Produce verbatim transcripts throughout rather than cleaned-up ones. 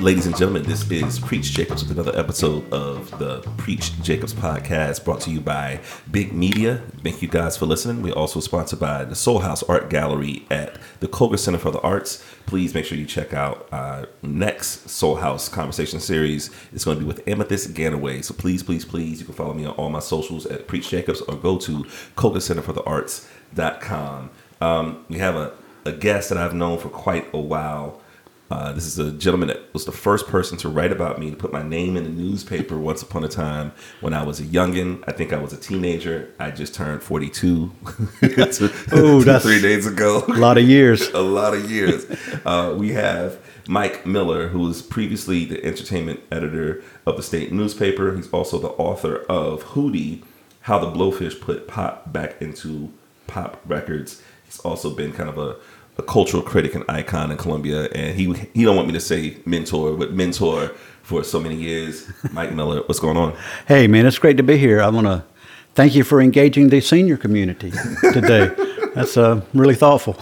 Ladies and gentlemen, this is Preach Jacobs with another episode of the Preach Jacobs podcast brought to you by Big Media. Thank you guys for listening. We're also sponsored by the Soul House Art Gallery at the Koger Center for the Arts. Please make sure you check out our next Soul House conversation series. It's going to be with Amethyst Ganaway. So please, please, please, you can follow me on all my socials at Preach Jacobs or go to koger center for the arts dot com. Um, we have a, a guest that I've known for quite a while. Uh, this is a gentleman that was the first person to write about me, to put my name in the newspaper once upon a time when I was a youngin'. I think I was a teenager. I just turned forty-two two, Ooh, that's three days ago. A lot of years. a lot of years. Uh, we have Mike Miller, who was previously the entertainment editor of the state newspaper. He's also the author of Hootie, How the Blowfish Put Pop Back into Pop Records. He's also been kind of a a cultural critic and icon in Columbia, and he he don't want me to say mentor, but mentor for so many years. Mike Miller, what's going on? Hey, man, it's great to be here. I want to thank you for engaging the senior community today. That's uh, really thoughtful.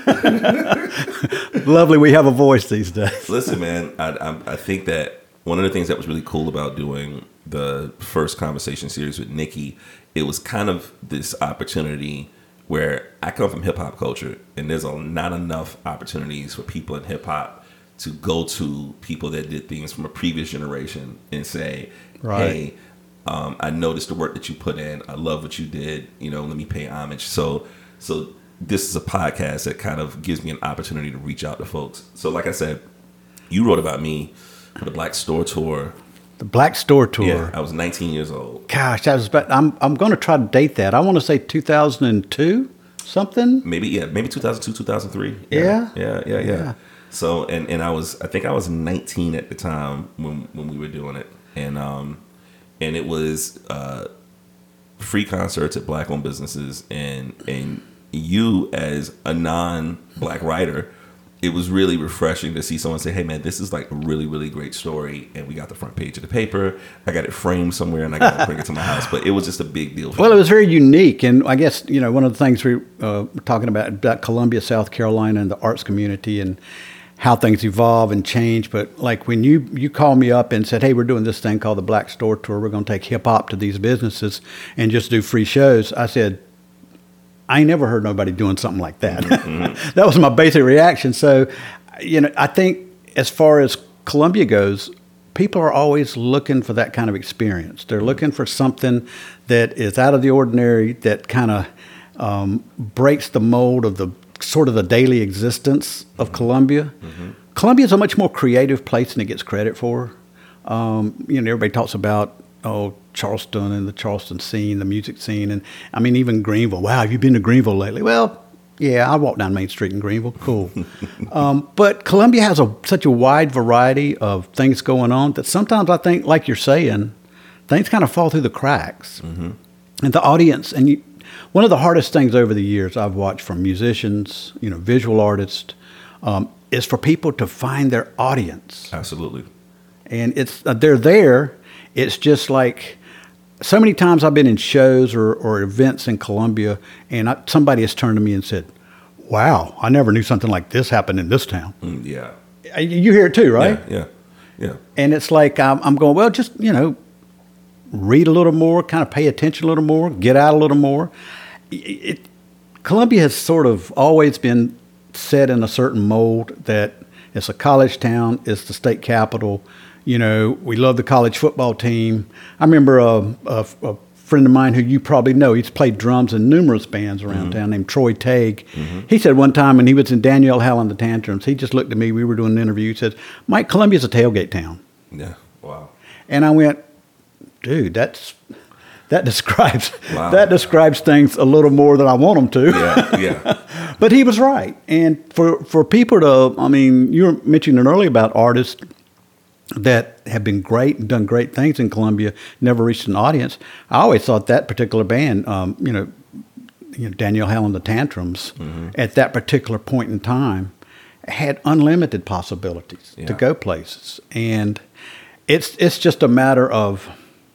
Lovely we have a voice these days. Listen, man, I, I I think that one of the things that was really cool about doing the first conversation series with Nikki, it was kind of this opportunity where I come from hip hop culture, and there's a, not enough opportunities for people in hip hop to go to people that did things from a previous generation and say, right. hey, um, I noticed the work that you put in. I love what you did. You know, let me pay homage. So, so this is a podcast that kind of gives me an opportunity to reach out to folks. So like I said, you wrote about me for the Black Store Tour. The Black Store Tour. Yeah, I was nineteen years old. Gosh, that was about, I'm I'm going to try to date that. I want to say two thousand two, something. Maybe, yeah, maybe two thousand two, two thousand three. Yeah. Yeah, yeah, yeah. Yeah. So, and, and I was, I think I was nineteen at the time when, when we were doing it. And, um, and it was, uh, free concerts at Black-owned businesses, and, and you as a non-Black writer, it was really refreshing to see someone say, hey, man, this is like a really, really great story. And we got the front page of the paper. I got it framed somewhere, and I got to bring it to my house. But it was just a big deal for Well, me. it was very unique. And I guess, you know, one of the things we uh, were talking about, about Columbia, South Carolina, and the arts community and how things evolve and change. But like when you, you called me up and said, hey, we're doing this thing called the Black Store Tour. We're going to take hip hop to these businesses and just do free shows. I said, I ain't never heard nobody doing something like that. Mm-hmm. That was my basic reaction. So, you know, I think as far as Columbia goes, people are always looking for that kind of experience. They're looking for something that is out of the ordinary, that kind of um, breaks the mold of the sort of the daily existence of Columbia. Mm-hmm. Columbia is a much more creative place than it gets credit for. Um, you know, everybody talks about, oh, Charleston and the Charleston scene, the music scene, and I mean even Greenville. Wow, have you been to Greenville lately? Well, yeah, I walk down Main Street in Greenville. Cool. um, but Columbia has a, such a wide variety of things going on that sometimes I think, like you're saying, things kind of fall through the cracks. Mm-hmm. And the audience, and you, one of the hardest things over the years I've watched from musicians, you know, visual artists, um, is for people to find their audience. Absolutely. And it's uh, they're there. It's just like so many times I've been in shows or, or events in Columbia, and I, somebody has turned to me and said, wow, I never knew something like this happened in this town. Mm, yeah. You hear it too, right? Yeah, yeah, yeah. And it's like I'm, I'm going, well, just, you know, read a little more, kind of pay attention a little more, get out a little more. It, it, Columbia has sort of always been set in a certain mold that it's a college town, it's the state capital. You know, we love the college football team. I remember a, a, a friend of mine who you probably know, he's played drums in numerous bands around mm-hmm. town, named Troy Tague. Mm-hmm. He said one time when he was in Danielle Howell and the Tantrums, he just looked at me, we were doing an interview, he said, Mike, Columbia's a tailgate town. Yeah, wow. And I went, dude, that's that describes wow. that describes things a little more than I want them to. Yeah, yeah. But he was right. And for, for people to, I mean, you were mentioning earlier about artists that have been great and done great things in Columbia, never reached an audience. I always thought that particular band, um, you know, you know, Danielle Howell and the Tantrums, mm-hmm. at that particular point in time, had unlimited possibilities yeah. to go places. And it's it's just a matter of,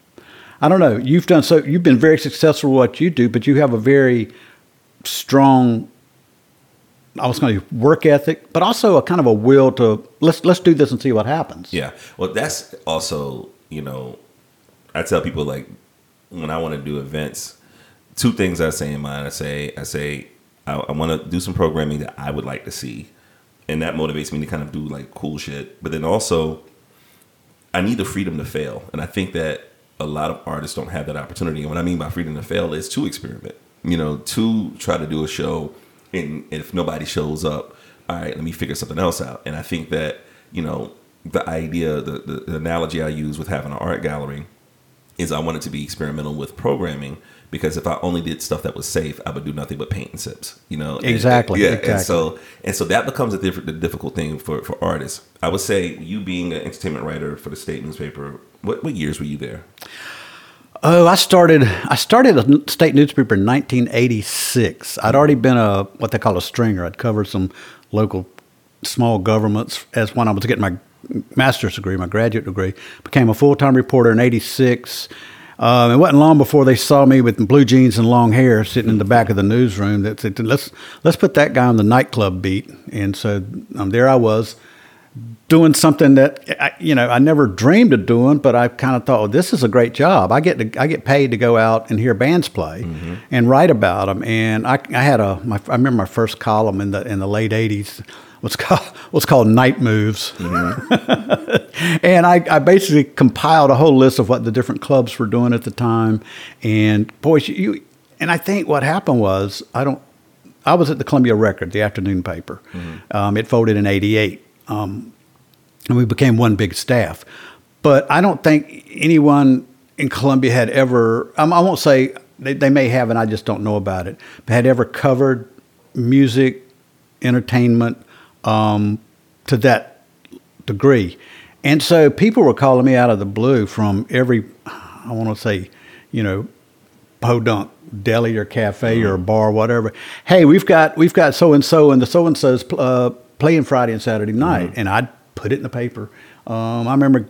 I don't know, you've done so, you've been very successful at what you do, but you have a very strong I was going to work ethic, but also a kind of a will to let's let's do this and see what happens. Yeah. Well, that's also, you know, I tell people like when I want to do events, two things I say in mind. I say I say I, I want to do some programming that I would like to see, and that motivates me to kind of do like cool shit. But then also, I need the freedom to fail, and I think that a lot of artists don't have that opportunity. And what I mean by freedom to fail is to experiment. You know, to try to do a show, and if nobody shows up, all right, let me figure something else out. And I think that, you know, the idea, the, the, the analogy I use with having an art gallery is I wanted to be experimental with programming, because if I only did stuff that was safe, I would do nothing but paint and sips, you know? Exactly. And, yeah. Exactly. And so, and so that becomes a diff- the difficult thing for, for artists. I would say you being an entertainment writer for the state newspaper, what, what years were you there? Oh, I started. I started a state newspaper in nineteen eighty-six. I'd already been a what they call a stringer. I'd covered some local small governments as when I was getting my master's degree, my graduate degree. Became a full time reporter in eighty-six. Um, it wasn't long before they saw me with blue jeans and long hair sitting in the back of the newsroom. That said, let's let's put that guy on the nightclub beat. And so um, there I was, doing something that I, you know I never dreamed of doing, but I kind of thought, well, this is a great job. I get to, I get paid to go out and hear bands play mm-hmm. and write about them. And I, I had a my, I remember my first column in the in the late eighties was called was called Night Moves, mm-hmm. and I, I basically compiled a whole list of what the different clubs were doing at the time. And boy, you and I think what happened was I don't I was at the Columbia Record, the afternoon paper. Mm-hmm. Um, it folded in eighty-eight. Um, and we became one big staff. But I don't think anyone in Columbia had ever, um, I won't say, they, they may have and I just don't know about it, but had ever covered music, entertainment um, to that degree. And so people were calling me out of the blue from every, I want to say, you know, podunk deli or cafe mm-hmm. or bar, whatever. Hey, we've got we've got so-and-so and the so-and-so's uh, playing Friday and Saturday night. Mm-hmm. And I'd put it in the paper. Um, I remember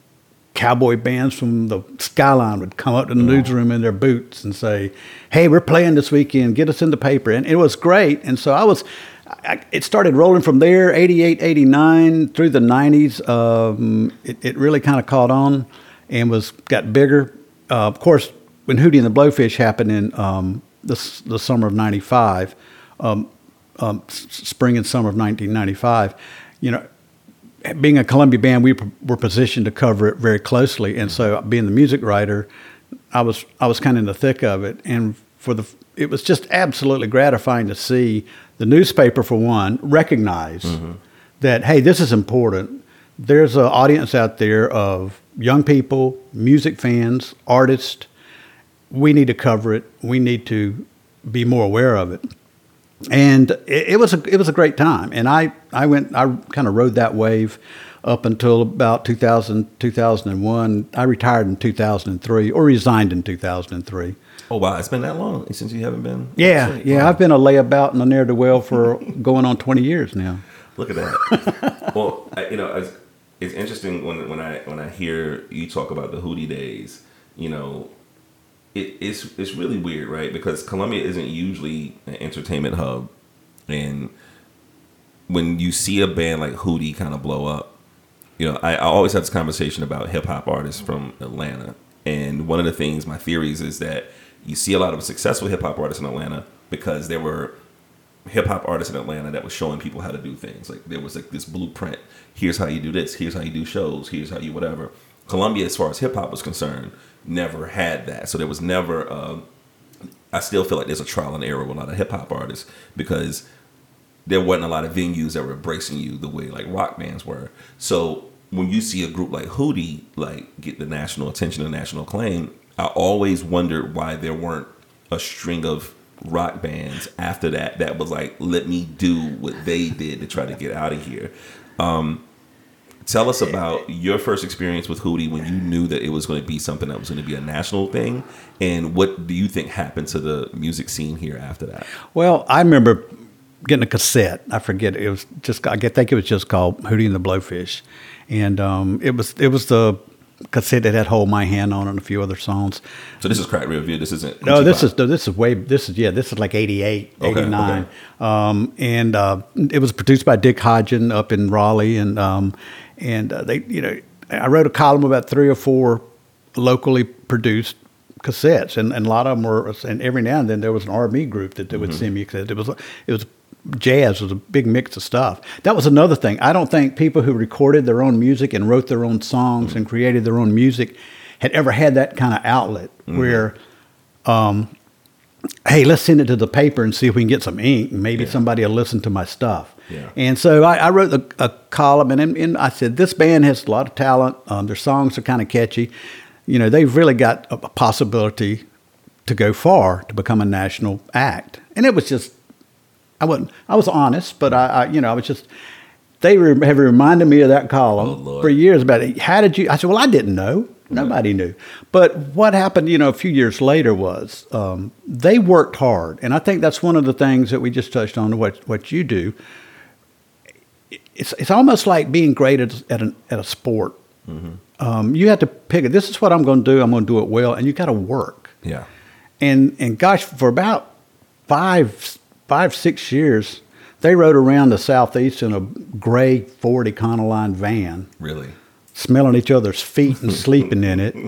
cowboy bands from the Skyline would come up to the newsroom in their boots and say, hey, we're playing this weekend. Get us in the paper. And it was great. And so I was, I, it started rolling from there, eighty-eight, eighty-nine, through the nineties. Um, it, it really kind of caught on and was got bigger. Uh, of course, when Hootie and the Blowfish happened in um, the, the summer of ninety-five, um, um, spring and summer of nineteen ninety-five, you know, being a Columbia band, we were positioned to cover it very closely, and so being the music writer, I was I was kind of in the thick of it, and for the it was just absolutely gratifying to see the newspaper, for one, recognize mm-hmm. that hey, this is important. There's an audience out there of young people, music fans, artists. We need to cover it. We need to be more aware of it. And it, it was a it was a great time, and I, I went I kind of rode that wave up until about two thousand, two thousand one. I retired in two thousand three, or resigned in two thousand three. Oh wow, it's been that long since you haven't been. Yeah, yeah, I've been a layabout and a ne'er do well for going on twenty years now. Look at that. Well, I, you know, it's, it's interesting when when I when I hear you talk about the Hootie days. You know. It, it's it's really weird, right? Because Columbia isn't usually an entertainment hub, and when you see a band like Hootie kind of blow up, you know, I, I always have this conversation about hip hop artists from Atlanta, and one of the things, my theories, is that you see a lot of successful hip hop artists in Atlanta because there were hip hop artists in Atlanta that was showing people how to do things. Like there was like this blueprint. Here's how you do this. Here's how you do shows. Here's how you whatever. Columbia, as far as hip hop was concerned, never had that. So there was never, uh, I still feel like there's a trial and error with a lot of hip hop artists because there wasn't a lot of venues that were embracing you the way like rock bands were. So when you see a group like Hootie like get the national attention and national acclaim, I always wondered why there weren't a string of rock bands after that that was like, let me do what they did to try to get out of here. Um, Tell us about your first experience with Hootie when you knew that it was going to be something that was going to be a national thing, and what do you think happened to the music scene here after that? Well, I remember getting a cassette. I forget it was just I think it was just called Hootie and the Blowfish, and um, it was it was the cassette that had "Hold My Hand" on it and a few other songs. So this is Crack Rear View. This isn't. No, this is no, this is way. This is yeah. This is like eighty-eight, Okay, eighty-nine. okay. Um, and uh, it was produced by Dick Hodgen up in Raleigh, and um, and uh, they, you know, I wrote a column about three or four locally produced cassettes, and, and a lot of them were. And every now and then there was an R and B group that, that would send me cassettes. It was it was. Jazz was a big mix of stuff. That was another thing. I don't think people who recorded their own music and wrote their own songs mm-hmm. and created their own music had ever had that kind of outlet mm-hmm. where, um, hey, let's send it to the paper and see if we can get some ink. And maybe yeah. somebody will listen to my stuff. Yeah. And so I, I wrote a, a column, and, and I said, this band has a lot of talent. Um, their songs are kind of catchy. You know, they've really got a, a possibility to go far, to become a national act. And it was just, I wasn't. I was honest, but I, I you know, I was just. They re- have reminded me of that column oh, for years about it. How did you? I said, well, I didn't know. Nobody yeah. knew. But what happened, you know, a few years later was um, they worked hard, and I think that's one of the things that we just touched on. What what you do. It's it's almost like being great at at, an, at a sport. Mm-hmm. Um, you have to pick it. This is what I'm going to do. I'm going to do it well, and you got to work. Yeah. And and gosh, for about five. Five, six years, they rode around the Southeast in a gray Ford Econoline van. Really? Smelling each other's feet and sleeping in it.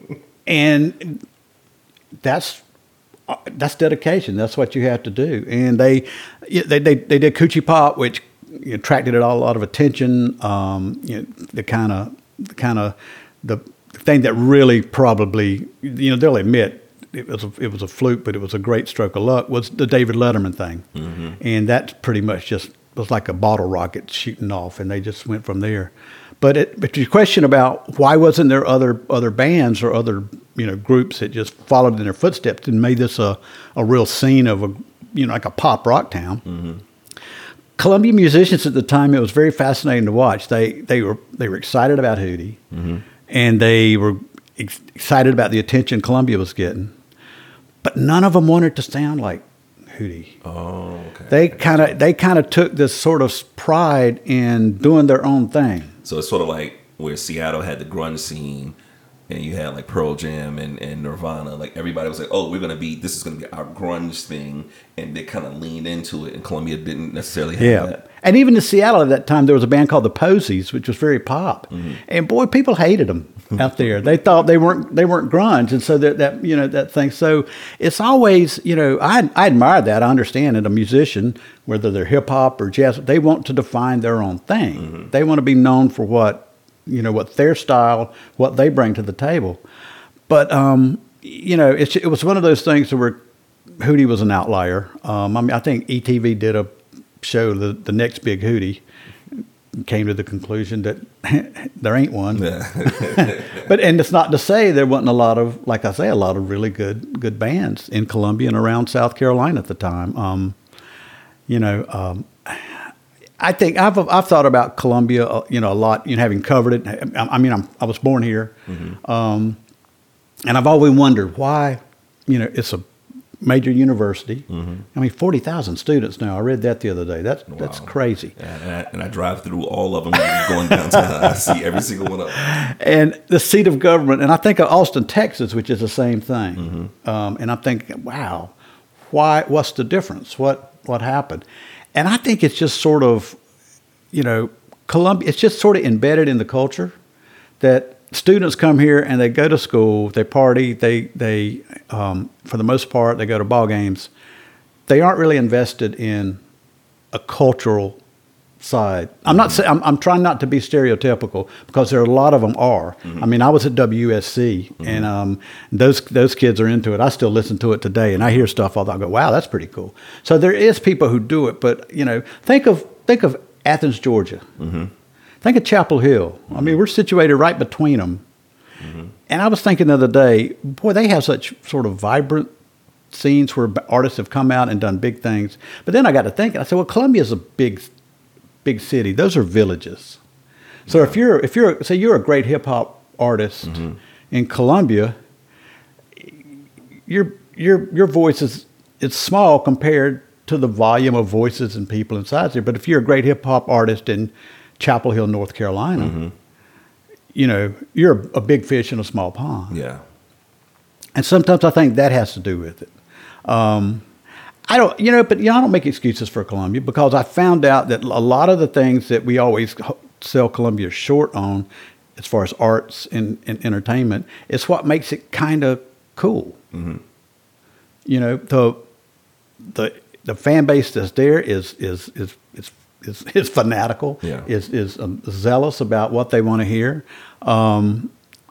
And that's that's dedication. That's what you have to do. And they they they, they did Coochie Pop, which attracted a lot of attention. Um, you know, the kind of the kind of the thing that really probably, you know, they'll admit, it was a, it was a fluke, but it was a great stroke of luck, was the David Letterman thing. Mm-hmm. And that pretty much just was like a bottle rocket shooting off, and they just went from there. But it, but your question about why wasn't there other other bands or other, you know, groups that just followed in their footsteps and made this a, a real scene of a, you know, like a pop rock town. Mm-hmm. Columbia musicians at the time, it was very fascinating to watch. They they were they were excited about Hootie, mm-hmm. and they were ex- excited about the attention Columbia was getting. But none of them wanted to sound like Hootie. Oh, okay. They kind of they kind of took this sort of pride in doing their own thing. So it's sort of like where Seattle had the grunge scene, and you had like Pearl Jam and, and Nirvana. Like everybody was like, "Oh, we're gonna be this is gonna be our grunge thing," and they kind of leaned into it. And Columbia didn't necessarily have yeah. that. And even in Seattle at that time, there was a band called the Posies, which was very pop. Mm-hmm. And boy, people hated them out there. They thought they weren't they weren't grunge, and so that, that you know that thing. So it's always, you know, I I admire that. I understand it. A musician, whether they're hip hop or jazz, they want to define their own thing. Mm-hmm. They want to be known for what, you know, what their style, what they bring to the table. But um, you know, it's, it was one of those things where Hootie was an outlier. Um, I mean, I think E T V did a show, the, the next big Hootie, came to the conclusion that there ain't one. Yeah. But and it's not to say there wasn't a lot of, like I say, a lot of really good good bands in Columbia and around South Carolina at the time. Um, you know, um, I think I've I've thought about Columbia, you know, a lot. You know, having covered it. I, I mean, I'm, I was born here, mm-hmm. um, and I've always wondered why. You know, it's a major university. Mm-hmm. I mean, forty thousand students now. I read that the other day. That's wow. That's crazy. And I, and I drive through all of them when I'm going downtown. I see every single one of them. And the seat of government, and I think of Austin, Texas, which is the same thing. Mm-hmm. Um, and I'm thinking, wow, why? What's the difference? What what happened? And I think it's just sort of, you know, Columbia, it's just sort of embedded in the culture that students come here and they go to school, they party, they, they um, for the most part, they go to ball games. They aren't really invested in a cultural side. I'm not saying, I'm, I'm trying not to be stereotypical because there are a lot of them are. Mm-hmm. I mean, I was at W S C mm-hmm. and um, those those kids are into it. I still listen to it today and I hear stuff all the time. I go, wow, that's pretty cool. So there is people who do it, but you know, think of think of Athens, Georgia. Mm-hmm. Think of Chapel Hill. Mm-hmm. I mean, we're situated right between them. Mm-hmm. And I was thinking the other day, boy, they have such sort of vibrant scenes where artists have come out and done big things. But then I got to thinking, I said, well, Columbia's a big big city. Those are villages. So yeah. if you're if you're say you're a great hip hop artist mm-hmm. in Columbia, your your your voice is it's small compared to the volume of voices and people inside there. But if you're a great hip hop artist in Chapel Hill, North Carolina, mm-hmm. you know, you're a big fish in a small pond. Yeah. And sometimes I think that has to do with it. Um, I don't, you know, but you know, I don't make excuses for Columbia because I found out that a lot of the things that we always sell Columbia short on, as far as arts and, and entertainment, is what makes it kind of cool. Mm-hmm. You know, the the the fan base that's there is is is is is, is fanatical. Yeah. Is is um, zealous about what they want to hear. Um,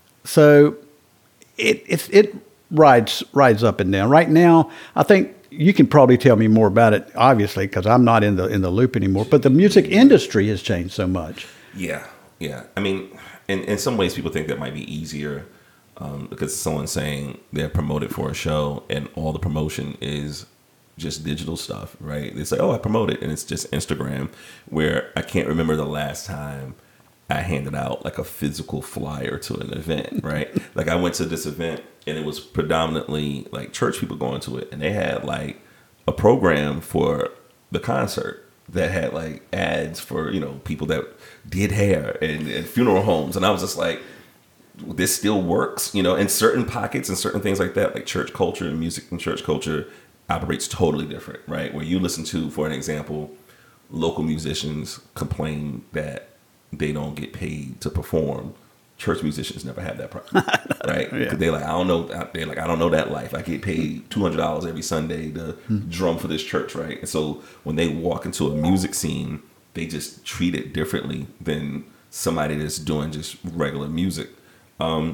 so it it it rides rides up and down. Right now, I think. You can probably tell me more about it, obviously, because I'm not in the in the loop anymore. But the music industry has changed so much. Yeah, yeah. I mean, in in some ways, people think that might be easier um, because someone's saying they're promoted for a show, and all the promotion is just digital stuff, right? They say, "Oh, I promote it," and it's just Instagram. Where I can't remember the last time I handed out like a physical flyer to an event, right? Like I went to this event and it was predominantly like church people going to it, and they had like a program for the concert that had like ads for, you know, people that did hair and, and funeral homes. And I was just like, this still works, you know, in certain pockets and certain things like that, like church culture and music and church culture operates totally different, right? Where you listen to, for an example, local musicians complain that they don't get paid to perform. Church musicians never had that problem, right? Yeah. They're like, I don't know. They're like, I don't know that life. I get paid two hundred dollars every Sunday to hmm. drum for this church, right? And so when they walk into a music scene, they just treat it differently than somebody that's doing just regular music. Um,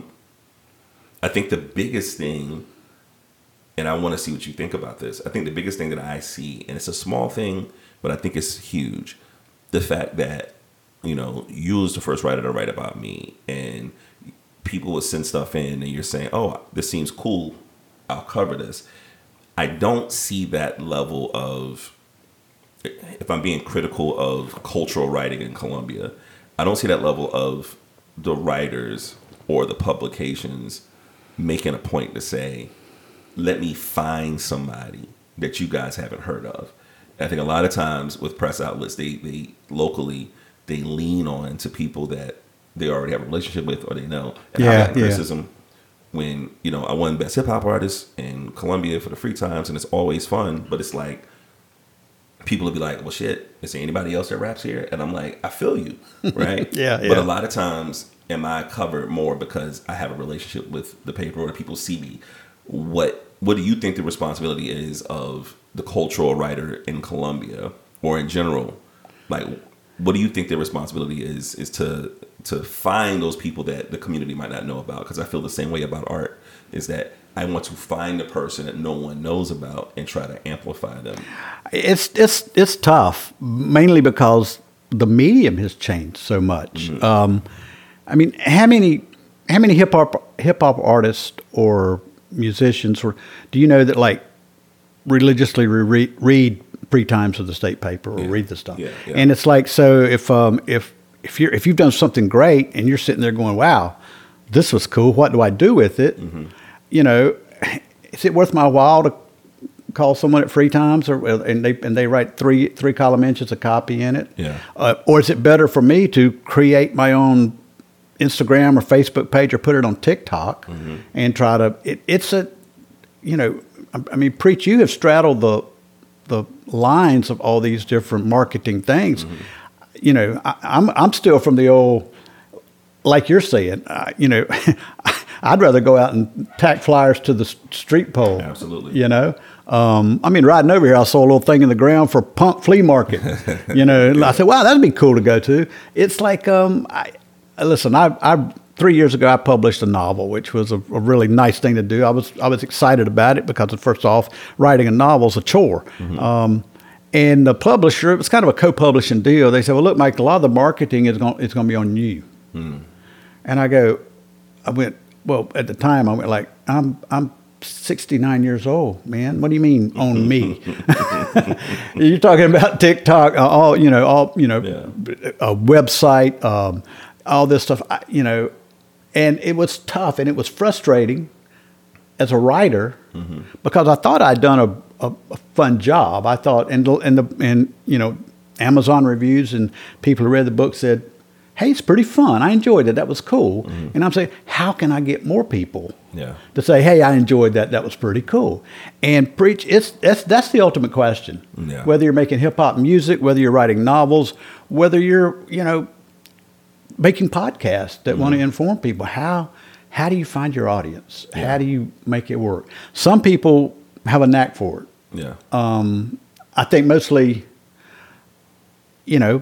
I think the biggest thing, and I want to see what you think about this. I think the biggest thing that I see, and it's a small thing, but I think it's huge, the fact that, you know, you was the first writer to write about me, and people would send stuff in and you're saying, oh, this seems cool, I'll cover this. I don't see that level of, if I'm being critical of cultural writing in Columbia, I don't see that level of the writers or the publications making a point to say, let me find somebody that you guys haven't heard of. I think a lot of times with press outlets, they, they locally, they lean on to people that they already have a relationship with or they know. And yeah, I got yeah. criticism when, you know, I won Best Hip Hop Artist in Columbia for the Free Times, and it's always fun, but it's like, people will be like, well, shit, is there anybody else that raps here? And I'm like, I feel you, right? yeah, yeah. But a lot of times, am I covered more because I have a relationship with the paper or the people see me? What What do you think the responsibility is of the cultural writer in Columbia or in general? Like, what do you think their responsibility is, is to to find those people that the community might not know about? Because I feel the same way about art, is that I want to find the person that no one knows about and try to amplify them. It's it's it's tough, mainly because the medium has changed so much. Mm-hmm. Um, I mean, how many how many hip hop hip hop artists or musicians, or do you know that like religiously re- read Free Times of the state paper or yeah. read the stuff? Yeah, yeah. And it's like, so if um, if if you're if you've done something great and you're sitting there going, wow, this was cool, what do I do with it? Mm-hmm. You know, is it worth my while to call someone at Free Times, or and they and they write three three column inches of copy in it? Yeah. Uh, or is it better for me to create my own Instagram or Facebook page or put it on TikTok mm-hmm. and try to? It, it's a, you know, I, I mean, Preach, you have straddled the the lines of all these different marketing things. Mm-hmm. You know, I, I'm I'm still from the old, like you're saying, uh, you know. I'd rather go out and tack flyers to the street pole. Absolutely. You know, um, I mean, riding over here, I saw a little thing in the ground for Punk Flea Market. You know, yeah. I said, wow, that'd be cool to go to. It's like, um, I, listen, I, I three years ago I published a novel, which was a, a really nice thing to do. I was I was excited about it because, first off, writing a novel is a chore. Mm-hmm. Um, and the publisher, it was kind of a co-publishing deal. They said, well, look, Mike, a lot of the marketing is going it's going to be on you. Mm. And I go, I went. Well, at the time, I went like, I'm I'm sixty-nine years old, man. What do you mean on me? You're talking about TikTok, uh, all you know, all you know, yeah. a website, um, all this stuff, I, you know, and it was tough and it was frustrating as a writer mm-hmm. because I thought I'd done a, a, a fun job. I thought, and and the and you know, Amazon reviews and people who read the book said, hey, it's pretty fun. I enjoyed it. That was cool. Mm-hmm. And I'm saying, how can I get more people Yeah. to say, hey, I enjoyed that. That was pretty cool. And preach, it's that's that's the ultimate question. Yeah. Whether you're making hip hop music, whether you're writing novels, whether you're, you know, making podcasts that Mm-hmm. want to inform people, how how do you find your audience? Yeah. How do you make it work? Some people have a knack for it. Yeah. Um, I think mostly, you know,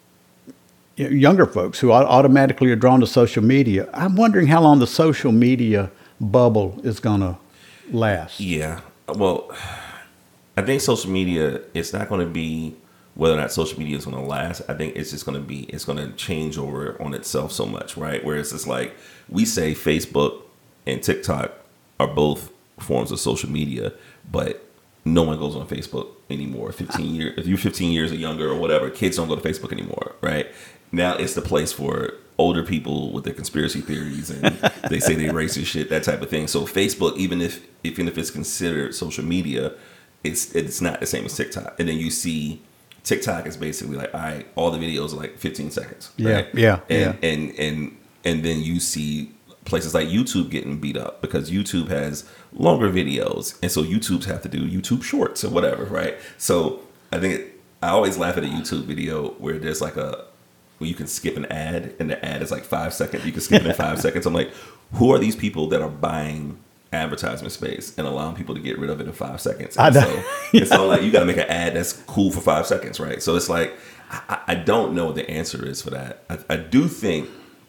y- younger folks who au- automatically are drawn to social media. I'm wondering how long the social media bubble is going to last. Yeah. Well, I think social media, it's not going to be whether or not social media is going to last. I think it's just going to be, it's going to change over on itself so much, right? Where it's just like, we say Facebook and TikTok are both forms of social media, but no one goes on Facebook anymore. fifteen years, if you're fifteen years or younger or whatever, kids don't go to Facebook anymore, right? Now it's the place for older people with their conspiracy theories and they say they racist shit, that type of thing. So Facebook, even if even if it's considered social media, it's it's not the same as TikTok. And then you see TikTok is basically like, all right, all the videos are like fifteen seconds. Yeah, Right? yeah, and, yeah. And and and then you see places like YouTube getting beat up because YouTube has longer videos, and so YouTubes have to do YouTube Shorts or whatever, right? So I think it, I always laugh at a YouTube video where there's like a where you can skip an ad, and the ad is like five seconds. You can skip it in five seconds. I'm like, who are these people that are buying advertisement space and allowing people to get rid of it in five seconds? And I know. so it's all like, you got to make an ad that's cool for five seconds, right? So it's like, I, I don't know what the answer is for that. I, I do think,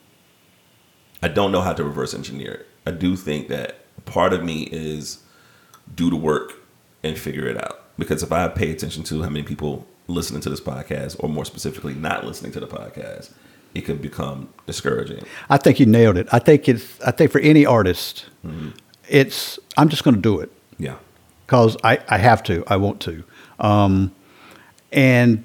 I don't know how to reverse engineer it. I do think that part of me is do the work and figure it out. Because if I pay attention to how many people listening to this podcast, or more specifically, not listening to the podcast, it could become discouraging. I think you nailed it. I think it's. I think for any artist, Mm-hmm. it's. I'm just going to do it Yeah. because I, I have to. I want to, um, and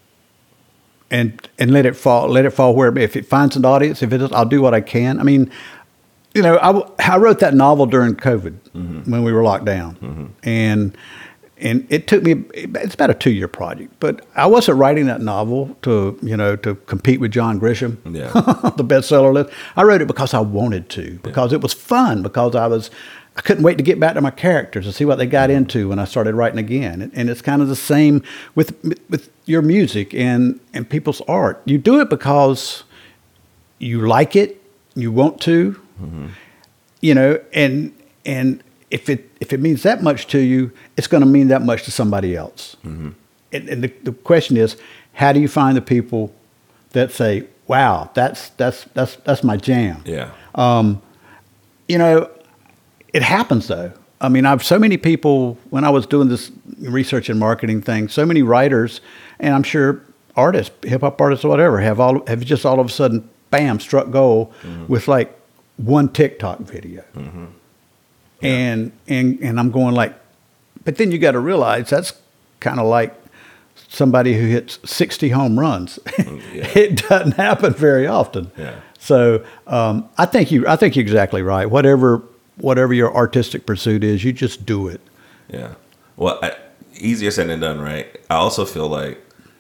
and and let it fall. Let it fall where if it finds an audience. If it does, I'll do what I can. I mean, you know, I, w- I wrote that novel during COVID Mm-hmm. when we were locked down, Mm-hmm. and and it took me. It's about a two year project, but I wasn't writing that novel to you know to compete with John Grisham, Yeah. the bestseller list. I wrote it because I wanted to, because it was fun, because I was. I couldn't wait to get back to my characters and see what they got into when I started writing again. And, and it's kind of the same with with your music and, and people's art. You do it because you like it, you want to, Mm-hmm. you know, and and if it if it means that much to you, it's going to mean that much to somebody else. Mm-hmm. And, and the, the question is, how do you find the people that say, "Wow, that's that's that's that's my jam"? Yeah. Um, you know, it happens though. I mean, I've so many people when I was doing this research and marketing thing. So many writers, and I'm sure artists, hip hop artists, or whatever, have all have just all of a sudden, bam, struck gold Mm-hmm. with like one TikTok video, Mm-hmm. and and and I'm going like, but then you got to realize that's kind of like somebody who hits sixty home runs. yeah. It doesn't happen very often. Yeah. So um, I think you I think you're exactly right. Whatever whatever your artistic pursuit is, you just do it. Yeah. Well, I, easier said than done, right? I also feel like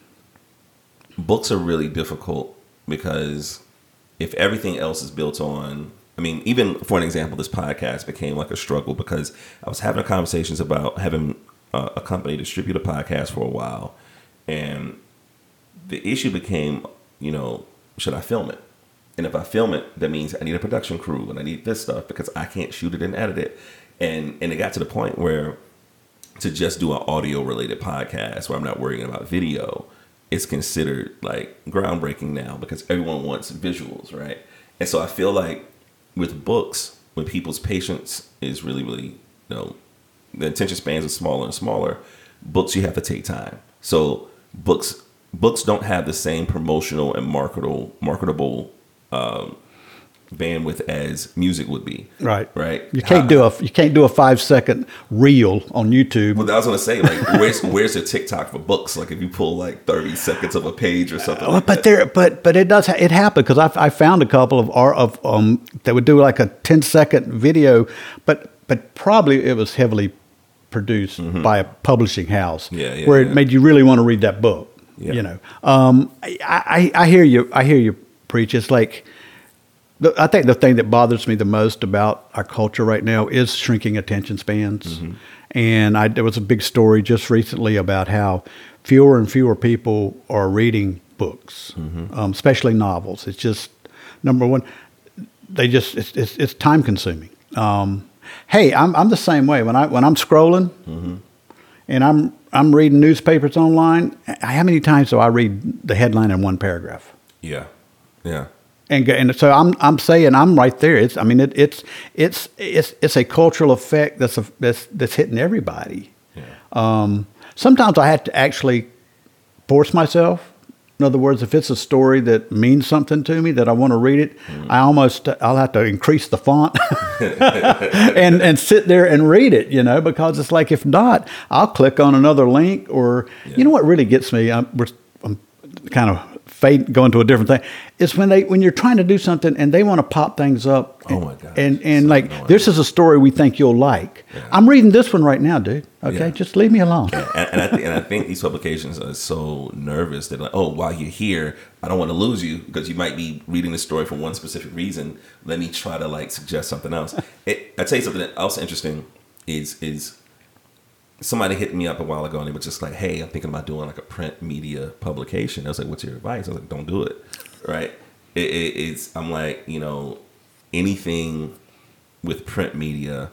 books are really difficult because if everything else is built on, I mean, even for an example, this podcast became like a struggle because I was having conversations about having uh, a company distribute a podcast for a while. And the issue became, you know, should I film it? And if I film it, that means I need a production crew and I need this stuff because I can't shoot it and edit it. And and it got to the point where to just do an audio related podcast where I'm not worrying about video, it's considered like groundbreaking now because everyone wants visuals, right? And so I feel like with books, when people's patience is really, really, you know, the attention spans are smaller and smaller, books you have to take time. So books books don't have the same promotional and marketable marketable um, bandwidth as music would be. Right. Right. You can't How- do a you can't do a five second reel on YouTube. Well, I was gonna say, like, where's where's the TikTok for books? Like, if you pull like thirty seconds of a page or something. Well, like but that. there, but but it does ha- it happened because I I found a couple of art of um that would do like a ten second video, but but probably it was heavily produced by a publishing house, Yeah, yeah, where it yeah. made you really want to read that book. Yeah. You know, um, I, I I hear you. I hear you preach. It's like, the, I think the thing that bothers me the most about our culture right now is shrinking attention spans. Mm-hmm. And I, there was a big story just recently about how fewer and fewer people are reading books, mm-hmm. um, especially novels. It's just, number one, they just, it's, it's, it's time consuming. Um, hey, I'm, I'm the same way. When I, when I'm scrolling mm-hmm. and I'm, I'm reading newspapers online, how many times do I read the headline in one paragraph? Yeah. Yeah. And, and so I'm I'm saying I'm right there. It's I mean it, it's it's it's it's a cultural effect that's a, that's that's hitting everybody. Yeah. Um, sometimes I have to actually force myself. In other words, if it's a story that means something to me that I want to read it, mm-hmm. I almost I'll have to increase the font and and sit there and read it. You know, because it's like if not, I'll click on another link or yeah. you know what really gets me. I'm, we're, I'm kind of. Fade, going to a different thing. It's when they when you're trying to do something and they want to pop things up. And, oh my god! And and so like annoying. This is a story we think you'll like. Yeah. I'm reading this one right now, dude. Okay, yeah. Just leave me alone. Yeah. And, and I th- and I think these publications are so nervous. They're like, oh, while you're here, I don't want to lose you because you might be reading the story for one specific reason. Let me try to like suggest something else. it, I tell you something else interesting is is. Somebody hit me up a while ago and they were just like, hey, I'm thinking about doing like a print media publication. I was like, what's your advice? I was like, don't do it. Right. It, it, it's, I'm like, you know, anything with print media,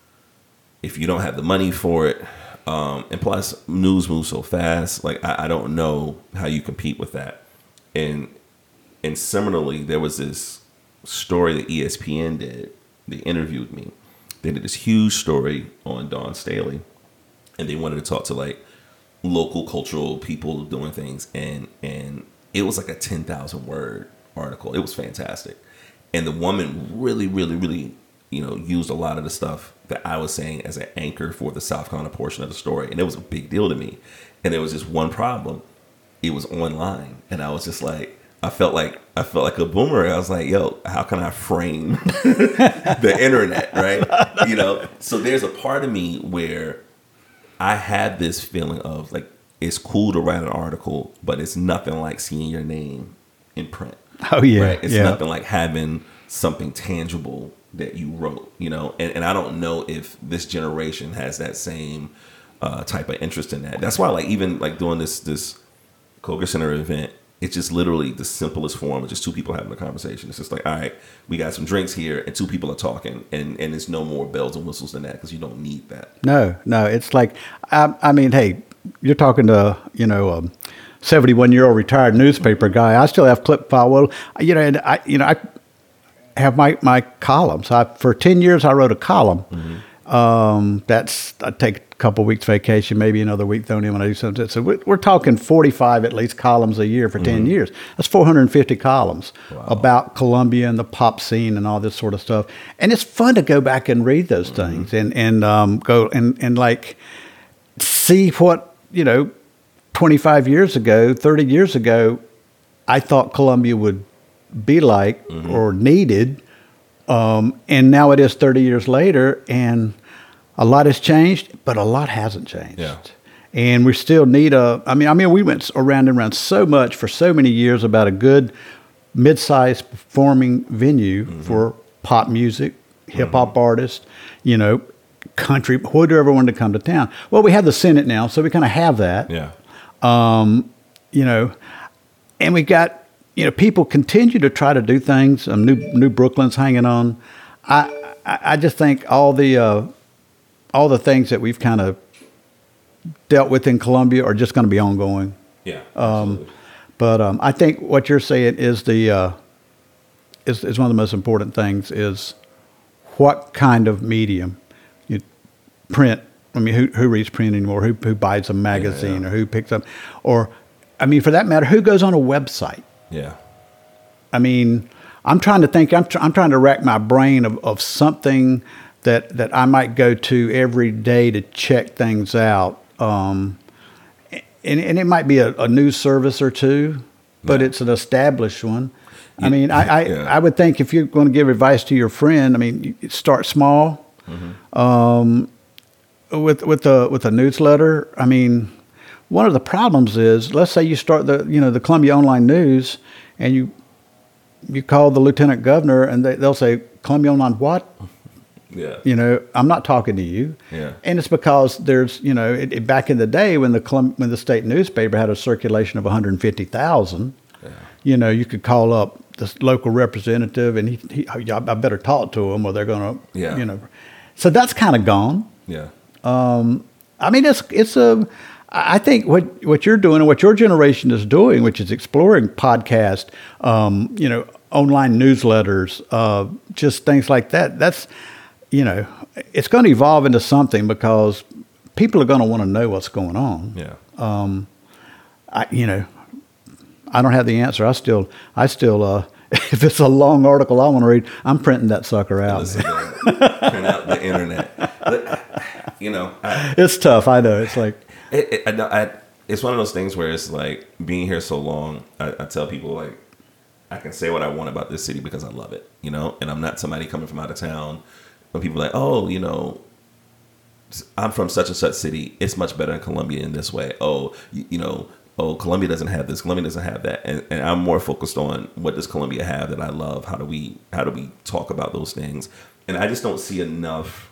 if you don't have the money for it, um, and plus news moves so fast, like I, I don't know how you compete with that. And, and similarly, there was this story that E S P N did. They interviewed me. They did this huge story on Dawn Staley. And they wanted to talk to like local cultural people doing things, and and it was like a ten thousand word article. It was fantastic, and the woman really, really, really, you know, used a lot of the stuff that I was saying as an anchor for the South Carolina portion of the story, and it was a big deal to me. And there was just one problem: it was online, and I was just like, I felt like I felt like a boomerang. I was like, yo, how can I frame the internet, right? You know, so there's a part of me where I had this feeling of like, it's cool to write an article, but it's nothing like seeing your name in print. Oh yeah. Right? It's yeah. nothing like having something tangible that you wrote, you know? And, and I don't know if this generation has that same uh, type of interest in that. That's why like even like doing this, this Koger Center event, it's just literally the simplest form of just two people having a conversation. It's just like, all right, we got some drinks here and two people are talking, and, and it's no more bells and whistles than that because you don't need that. No, no. It's like, I, I mean, hey, you're talking to, you know, a seventy-one-year-old retired newspaper guy. I still have clip file. Well, you know, and I, you know, I have my, my columns. I, for ten years, I wrote a column. Mm-hmm. Um, that's, I take a couple weeks vacation, maybe another week thrown in when I do something. So we're, we're talking forty-five at least columns a year for ten mm-hmm. years. That's four hundred fifty columns wow. about Columbia and the pop scene and all this sort of stuff. And it's fun to go back and read those mm-hmm. things and, and um, go and, and like see what, you know, twenty-five years ago, thirty years ago, I thought Columbia would be like mm-hmm. or needed. Um, and now it is thirty years later, and a lot has changed, but a lot hasn't changed. Yeah. And we still need a, I mean, I mean, we went around and around so much for so many years about a good mid-sized performing venue mm-hmm. for pop music, hip-hop mm-hmm. artists, you know, country, whoever wanted to come to town. Well, we have the Senate now, so we kind of have that. Yeah. Um, you know, and we got, you know, people continue to try to do things. Um, New New Brooklyn's hanging on. I I, I just think all the uh, all the things that we've kind of dealt with in Columbia are just going to be ongoing. Yeah. Um, but um, I think what you're saying is the uh, is is one of the most important things is what kind of medium, you print. I mean, who who reads print anymore? Who who buys a magazine yeah, yeah. or who picks up, or I mean, for that matter, who goes on a website? Yeah. I mean, I'm trying to think. I'm tr- I'm trying to rack my brain of, of something that that I might go to every day to check things out. Um, and and it might be a, a news service or two, but yeah. it's an established one. Yeah. I mean, I I, yeah. I would think if you're going to give advice to your friend, I mean, you start small. Mm-hmm. Um, with with the with a newsletter, I mean. One of the problems is, let's say you start the, you know, the Columbia Online News, and you you call the lieutenant governor, and they, they'll say, Columbia Online what? Yeah. You know, I'm not talking to you. Yeah. And it's because there's, you know, it, it, back in the day when the Colum- when the state newspaper had a circulation of one hundred fifty thousand, yeah. you know, you could call up the local representative and he, he I better talk to them or they're going to, yeah. you know. So that's kind of gone. Yeah. Um, I mean, it's, it's a, I think what, what you're doing and what your generation is doing, which is exploring podcast, um, you know, online newsletters, uh, just things like that. That's, you know, it's going to evolve into something because people are going to want to know what's going on. Yeah. Um, I, you know, I don't have the answer. I still, I still, uh, if it's a long article I want to read, I'm printing that sucker out. Print out the internet. But, you know, I, it's tough. I know. It's like, it, it, I, I, it's one of those things where it's like being here so long. I, I tell people like, I can say what I want about this city because I love it, you know, and I'm not somebody coming from out of town. When people are like, oh, you know, I'm from such and such city. It's much better in Columbia in this way. Oh, you, you know, oh, Columbia doesn't have this. Columbia doesn't have that. And, and I'm more focused on what does Columbia have that I love? How do we how do we talk about those things? And I just don't see enough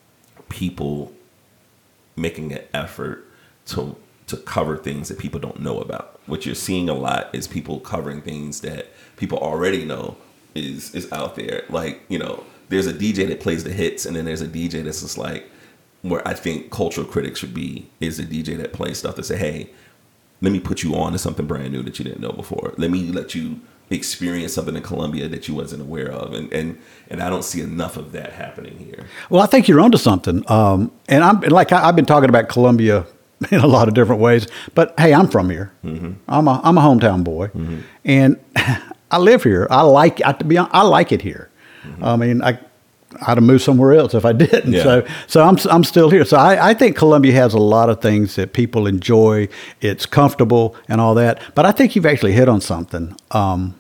people making an effort to to cover things that people don't know about. What you're seeing a lot is people covering things that people already know is is out there. Like, you know, there's a D J that plays the hits, and then there's a D J that's just like, where I think cultural critics should be, is a D J that plays stuff that say, hey, let me put you on to something brand new that you didn't know before. Let me let you experience something in Columbia that you wasn't aware of. And and, and I don't see enough of that happening here. Well, I think you're onto something. Um, and I'm like, I, I've been talking about Columbia in a lot of different ways, but hey, I'm from here. Mm-hmm. I'm a, I'm a hometown boy, mm-hmm. and I live here. I like, I, to be honest, I like it here. Mm-hmm. I mean, I, I'd have moved somewhere else if I didn't. Yeah. So, so I'm, I'm still here. So I, I think Columbia has a lot of things that people enjoy. It's comfortable and all that, but I think you've actually hit on something. Um,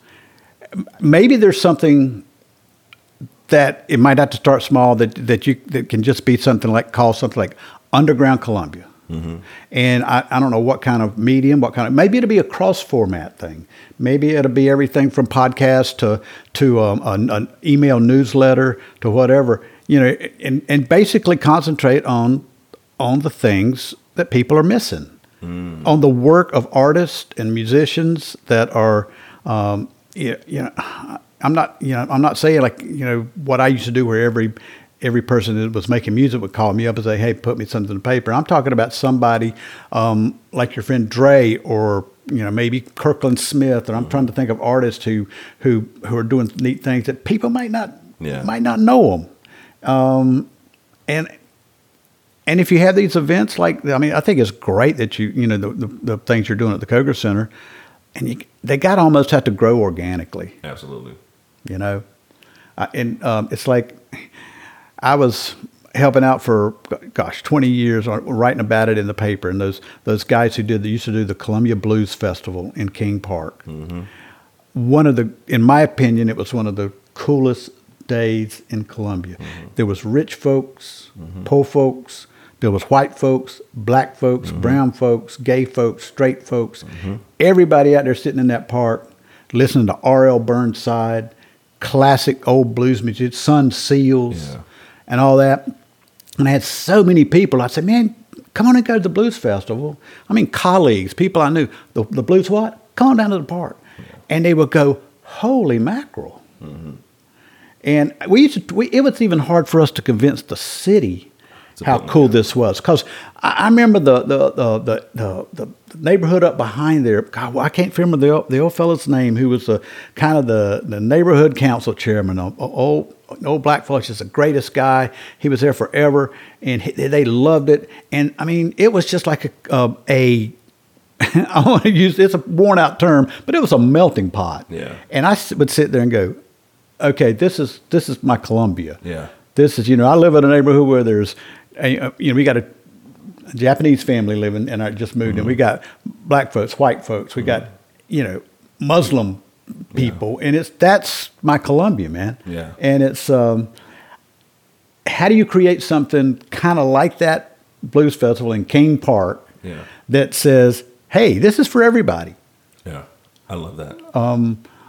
maybe there's something that it might have to start small that, that you, that can just be something like, call something like Underground Columbia. Mm-hmm. And I, I don't know what kind of medium, what kind of, maybe it'll be a cross format thing. Maybe it'll be everything from podcast to, to um, an, an email newsletter to whatever, you know, and, and basically concentrate on, on the things that people are missing, mm. on the work of artists and musicians that are, um, you, you know, I'm not, you know, I'm not saying like, you know, what I used to do where every, every person that was making music would call me up and say, hey, put me something in the paper. I'm talking about somebody um, like your friend Dre or, you know, maybe Kirkland Smith. And I'm mm-hmm. trying to think of artists who, who, who are doing neat things that people might not, yeah. might not know them. Um, and, and if you have these events, like, I mean, I think it's great that you, you know, the, the, the things you're doing at the Koger Center, and you, they got to almost have to grow organically. Absolutely. You know, I, and um, it's like, I was helping out for, gosh, twenty years, writing about it in the paper. And those those guys who did, they used to do the Columbia Blues Festival in King Park. Mm-hmm. One of the, in my opinion, it was one of the coolest days in Columbia. Mm-hmm. There was rich folks, mm-hmm. poor folks, there was white folks, black folks, mm-hmm. brown folks, gay folks, straight folks. Mm-hmm. Everybody out there sitting in that park, listening to R L Burnside, classic old blues music, Sun Seals. Yeah. And all that. And I had so many people. I said, man, come on and go to the Blues Festival. I mean, colleagues, people I knew. The, the blues what? Come on down to the park. Yeah. And they would go, holy mackerel. Mm-hmm. And we used to, we, it was even hard for us to convince the city how cool this was. Because I, I remember the the, the the the the neighborhood up behind there. God, I can't remember the the old fellow's name who was the kind of the, the neighborhood council chairman. Old old black fellow, just the greatest guy. He was there forever, and he, they loved it. And I mean, it was just like a a, a I want to use it's a worn out term, but it was a melting pot. Yeah. And I would sit there and go, okay, this is this is my Columbia. Yeah. This is, you know, I live in a neighborhood where there's, a, you know, we got a Japanese family living, and I just moved mm-hmm. in. We got black folks, white folks. We mm-hmm. got, you know, Muslim people, yeah. and it's that's my Columbia, man. Yeah. And it's um, how do you create something kind of like that blues festival in King Park yeah. that says, hey, this is for everybody. Yeah, I love that. Um,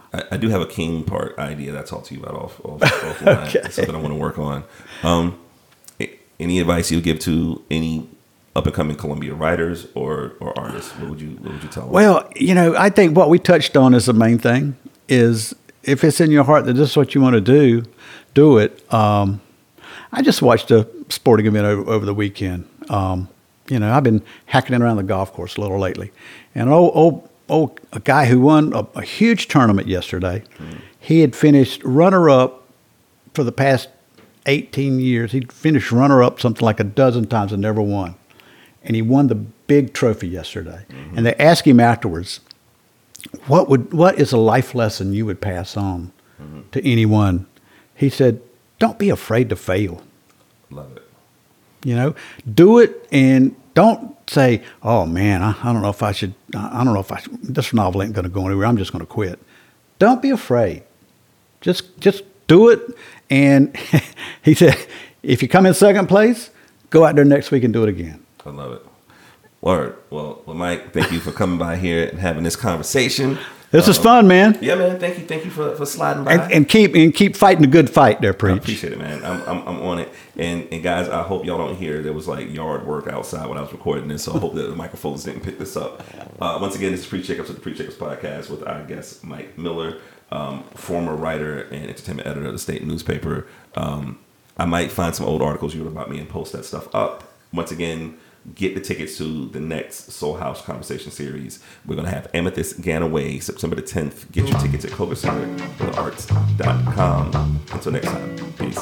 I, I do have a King Park idea that I talked to you about off, off, offline. Okay. It's something I want to work on. Um, any advice you would give to any up and coming Columbia writers or, or artists? What would you What would you tell them? Well, you know, I think what we touched on is the main thing. Is if it's in your heart that this is what you want to do, do it. Um, I just watched a sporting event over, over the weekend. Um, you know, I've been hacking around the golf course a little lately, and old old, old a guy who won a, a huge tournament yesterday. Mm. He had finished runner up for the past eighteen years. He finished runner up something like a dozen times and never won, and he won the big trophy yesterday. Mm-hmm. And they asked him afterwards, "What would what is a life lesson you would pass on mm-hmm. to anyone?" He said, "Don't be afraid to fail." Love it. You know, do it and don't say, "Oh man, I, I don't know if I should. I don't know if I should, this novel ain't going to go anywhere. I'm just going to quit." Don't be afraid. Just just do it. And he said, "If you come in second place, go out there next week and do it again." I love it. Word. Well, well, Mike, thank you for coming by here and having this conversation. This um, is fun, man. Yeah, man. Thank you. Thank you for, for sliding by. And, and keep and keep fighting the good fight there, Preach. I appreciate it, man. I'm, I'm I'm on it. And and guys, I hope y'all don't hear there was like yard work outside when I was recording this. So I hope that the microphones didn't pick this up. Uh, once again, this is Preach Jacobs of the Preach Jacobs podcast with our guest Mike Miller, um, former writer and entertainment editor of the state newspaper. Um, I might find some old articles you wrote about me and post that stuff up. Once again, get the tickets to the next Soul House Conversation series. We're going to have Amethyst Ganaway September the tenth. Get your tickets at Coker Center for the arts dot com. Until next time, peace.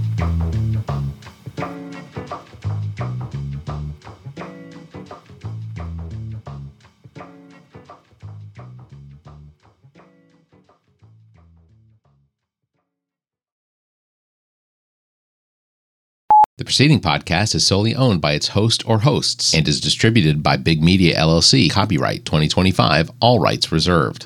The preceding podcast is solely owned by its host or hosts and is distributed by Big Media L L C. Copyright twenty twenty-five, all rights reserved.